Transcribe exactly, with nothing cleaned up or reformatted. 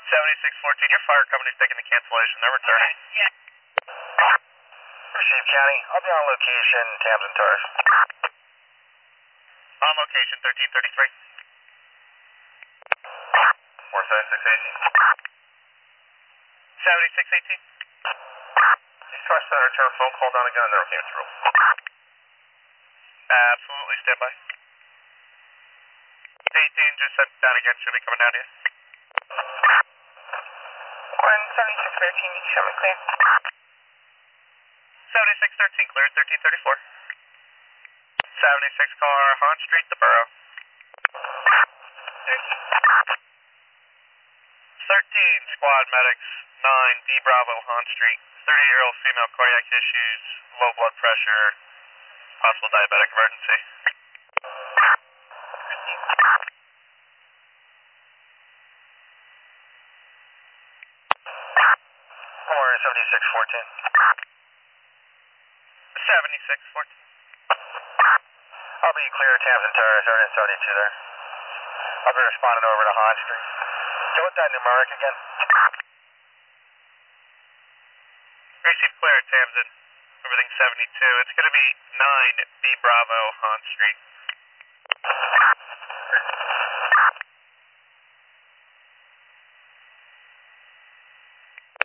seventy-six fourteen, your fire company's taking the cancellation. They're returning. Okay, yeah. Receive County. I'll be on location, Townsend Taurus. On location, thirteen thirty-three. four seventy-six eighteen. seventy-six eighteen. East-West Center, turn phone call down again, and never came through. Absolutely, stand by. eighteen, just sent down again. Should be coming down to you. one seventy-six thirteen, you show me clear. seventy-six thirteen, clear, thirteen thirty-four. seventy-six car, Hahn Street, the Borough. thirteen. thirteen, squad medics, nine, D Bravo, Hahn Street. thirty-year-old female, cardiac issues, low blood pressure, possible diabetic emergency. four seventy-six fourteen. seventy-six fourteen. I'll be clear, Townsend Taurus, Ernest seventy-two there. I'll be responding over to Hahn Street. So what's that numeric again? Receive clear, Tamsin. Everything seventy-two. It's going to be nine, D Bravo, Hahn Street.